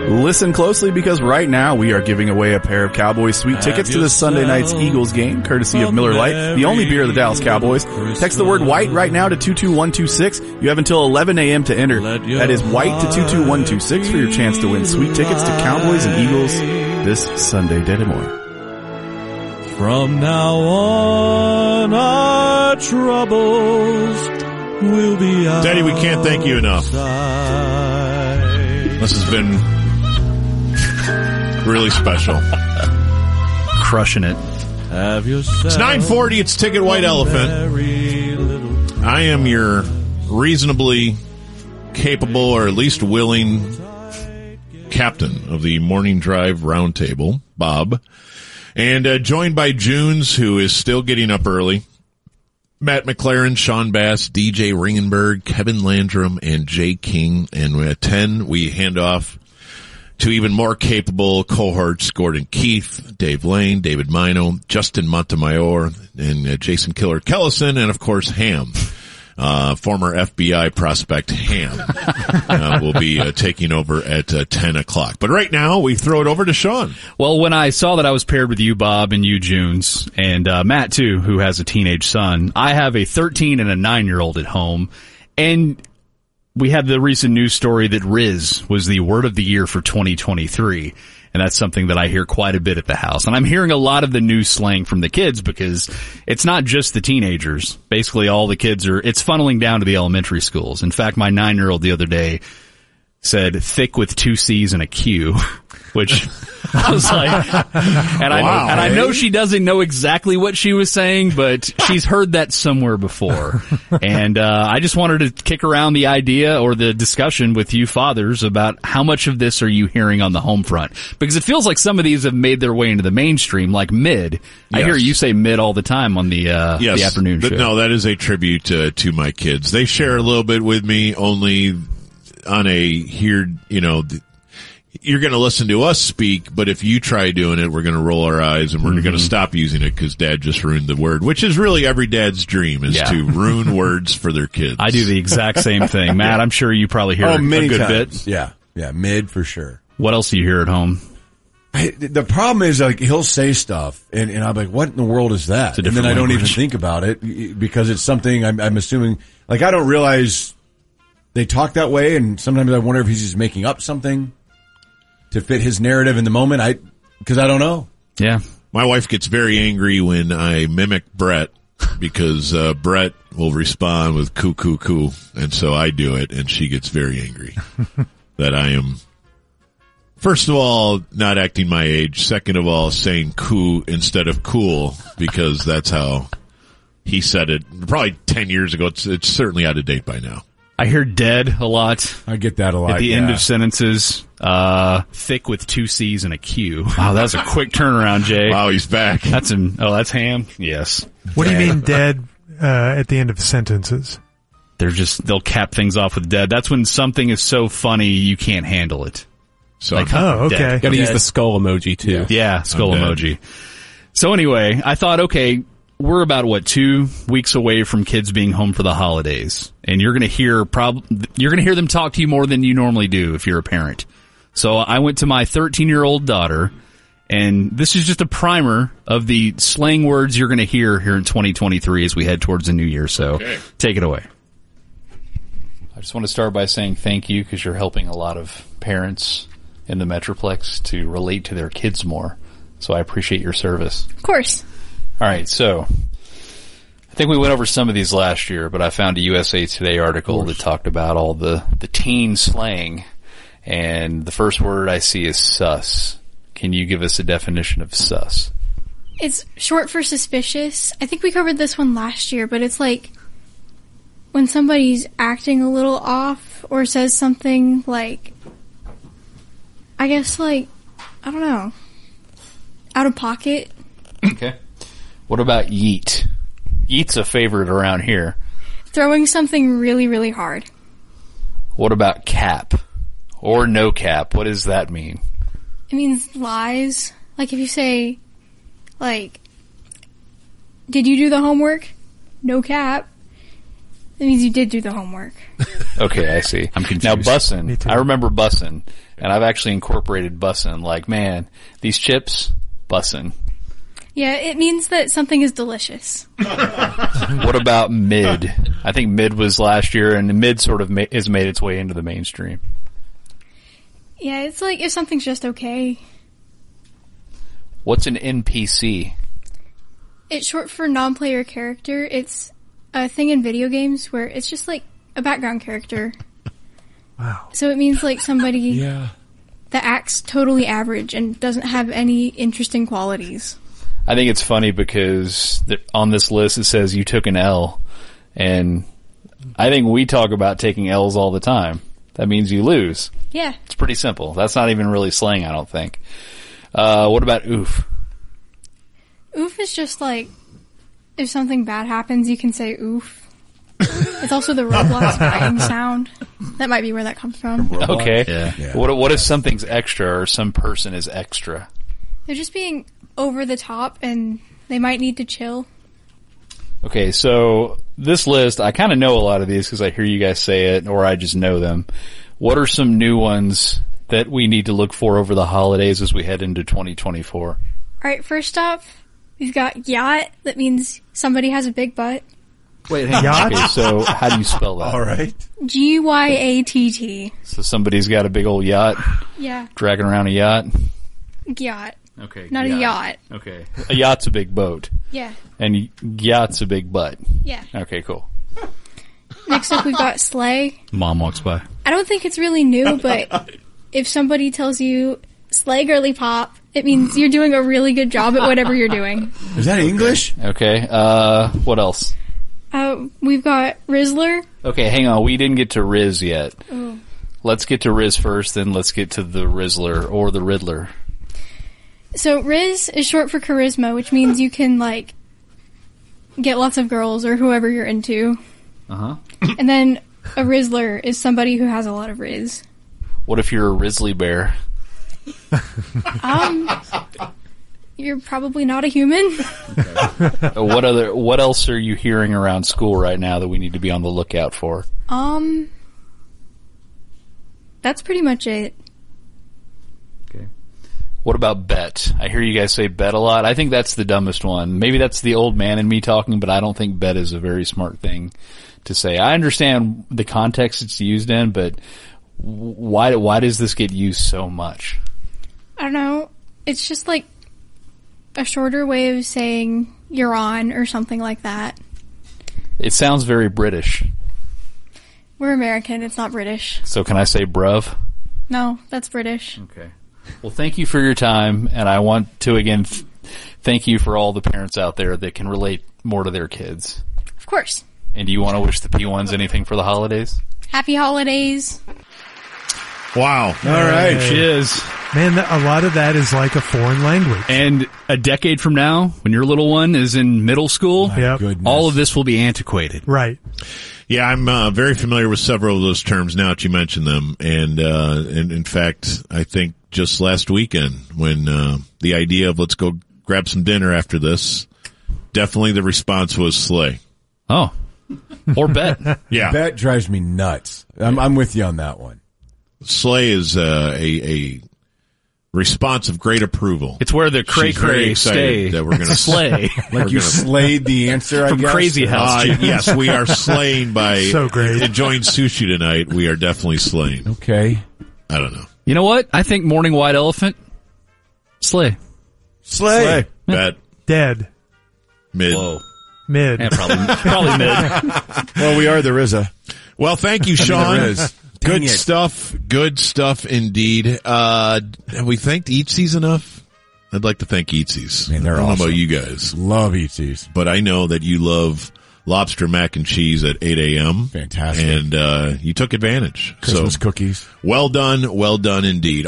Listen closely because right now we are giving away a pair of Cowboys Suite tickets to this Sunday night's Eagles game, courtesy of Miller Lite, the only beer of the Dallas Cowboys. Text the word white right now to 22126. You have until 11 a.m. to enter. That is white to 22126 for your chance to win sweet tickets to Cowboys and Eagles this Sunday. Daddy Moore. From now on, our troubles will be out. Daddy, we can't thank you enough. This has been really special. Crushing it. It's 9:40. It's Ticket White Elephant. I am your reasonably capable, or at least willing, captain of the Morning Drive Roundtable, Bob. And joined by Junes, who is still getting up early. Matt McLaren, Sean Bass, DJ Ringenberg, Kevin Landrum, and Jay King. And at 10, we hand off to even more capable cohorts, Gordon Keith, Dave Lane, David Mino, Justin Montemayor, and Jason Killer Kellison, and of course Ham. Former FBI prospect Ham will be taking over at 10 o'clock. But right now, we throw it over to Sean. Well, when I saw that I was paired with you, Bob, and you, Junes, and Matt, too, who has a teenage son, I have a 13 and a 9-year-old at home, and we had the recent news story that Riz was the word of the year for 2023. And that's something that I hear quite a bit at the house. And I'm hearing a lot of the new slang from the kids because it's not just the teenagers. Basically, all the kids it's funneling down to the elementary schools. In fact, my 9-year-old the other day said thick with 2 C's and a Q, which I was like, I know she doesn't know exactly what she was saying, but she's heard that somewhere before. And I just wanted to kick around the idea or the discussion with you fathers about how much of this are you hearing on the home front? Because it feels like some of these have made their way into the mainstream, like mid. Yes. I hear you say mid all the time on the afternoon show. No, that is a tribute to my kids. They share a little bit with me, only on you're going to listen to us speak, but if you try doing it, we're going to roll our eyes and we're going to stop using it because Dad just ruined the word, which is really every dad's dream is to ruin words for their kids. I do the exact same thing. Matt, I'm sure you probably hear a good times. bit. Yeah, mid for sure. What else do you hear at home? The problem is, like, he'll say stuff, and I'm like, what in the world is that? And then I don't even think about it because it's something I'm assuming, like, I don't realize they talk that way, and sometimes I wonder if he's just making up something to fit his narrative in the moment. Because I don't know. Yeah. My wife gets very angry when I mimic Brett because Brett will respond with coo, coo, coo. And so I do it, and she gets very angry that I am, first of all, not acting my age. Second of all, saying coo instead of cool because that's how he said it probably 10 years ago. It's certainly out of date by now. I hear dead a lot. I get that a lot. At the end of sentences. Thick with 2 C's and a Q. Wow, that's a quick turnaround, Jay. Wow, he's back. That's Ham? Yes. What do you mean dead at the end of sentences? They'll cap things off with dead. That's when something is so funny you can't handle it. So, like, okay. Gotta use the skull emoji too. Yeah, skull emoji. So anyway, I thought, okay, we're about 2 weeks away from kids being home for the holidays, and you're going to hear them talk to you more than you normally do if you're a parent. So I went to my 13-year-old daughter, and this is just a primer of the slang words you're going to hear here in 2023 as we head towards the new year. So Take it away. I just want to start by saying thank you because you're helping a lot of parents in the Metroplex to relate to their kids more. So I appreciate your service. Of course. All right, so I think we went over some of these last year, but I found a USA Today article that talked about all the teen slang, and the first word I see is sus. Can you give us a definition of sus? It's short for suspicious. I think we covered this one last year, but it's like when somebody's acting a little off or says something like, I guess, like, I don't know, out of pocket. Okay. What about yeet? Yeet's a favorite around here. Throwing something really, really hard. What about cap? Or no cap? What does that mean? It means lies. Like if you say, like, did you do the homework? No cap. It means you did do the homework. Okay, I see. I'm confused. Now, Me bussin'. too. I remember bussin', and I've actually incorporated bussin'. Like, man, these chips, bussin'. Yeah, it means that something is delicious. What about mid? I think mid was last year, and the mid sort of has made its way into the mainstream. Yeah, it's like if something's just okay. What's an NPC? It's short for non-player character. It's a thing in video games where it's just like a background character. Wow. So it means like somebody that acts totally average and doesn't have any interesting qualities. I think it's funny because on this list it says you took an L, and I think we talk about taking L's all the time. That means you lose. Yeah. It's pretty simple. That's not even really slang, I don't think. What about oof? Oof is just like if something bad happens, you can say oof. It's also the Roblox dying sound. That might be where that comes from. Okay. Yeah. What if something's extra or some person is extra? They're just being over the top and they might need to chill. Okay, so this list, I kind of know a lot of these because I hear you guys say it or I just know them. What are some new ones that we need to look for over the holidays as we head into 2024? Alright, first off, we've got yacht. That means somebody has a big butt. Wait, hang on. Okay, so how do you spell that? All right. G-Y-A-T-T. So somebody's got a big old yacht, Yeah, dragging around a yacht? yacht. Okay. Not a yacht. Okay. A yacht's a big boat. Yeah, And yacht's a big butt. yeah. Okay, cool. Next up, we've got sleigh. Mom walks by. I don't think it's really new, but if somebody tells you sleigh girly pop, it means you're doing a really good job at whatever you're doing. Is that English? Okay, what else? We've got Rizzler. Okay, hang on. We didn't get to Riz yet. Oh. Let's get to Riz first, then let's get to the Rizzler or the Riddler. So Riz is short for charisma, which means you can like get lots of girls or whoever you're into. Uh-huh. And then a Rizzler is somebody who has a lot of Riz. What if you're a Rizzly Bear? You're probably not a human. What else are you hearing around school right now that we need to be on the lookout for? That's pretty much it. Okay. What about bet? I hear you guys say bet a lot. I think that's the dumbest one. Maybe that's the old man in me talking, but I don't think bet is a very smart thing to say. I understand the context it's used in, but why does this get used so much? I don't know. It's just like a shorter way of saying you're on or something like that. It sounds very British. We're American. It's not British. So can I say bruv? No, that's British. Okay. Well, thank you for your time, and I want to again thank you for all the parents out there that can relate more to their kids. Of course. And do you want to wish the P1s anything for the holidays? Happy holidays. Wow. All right. She is. Man, a lot of that is like a foreign language. And a decade from now, when your little one is in middle school, Yep. Goodness. all of this will be antiquated. Right. Yeah, I'm very familiar with several of those terms now that you mentioned them. And in fact, I think just last weekend when the idea of let's go grab some dinner after this, definitely the response was slay. Oh. Or bet. Yeah. That drives me nuts. I'm with you on that one. Slay is a response of great approval. It's where the She's very cray-cray excited stay. that we're going to slay. Like you slayed the answer, I From guess. Crazy House. Yes, we are slaying by So great. enjoying sushi tonight. We are definitely slaying. Okay. I don't know. You know what? I think morning white elephant, slay. Slay. Bet Dead. mid. Whoa. Mid. Yeah, probably mid. Well, we are the RZA. Well, thank you, There Sean. is. Good Dang it. stuff. Good stuff indeed. Have we thanked Eatsy's enough? I'd like to thank Eatsy's. Man, they're I don't know awesome. about you guys, Love Eatsies. but I know that you love lobster mac and cheese at 8 a.m. Fantastic. And you took advantage. Christmas So cookies. well done indeed.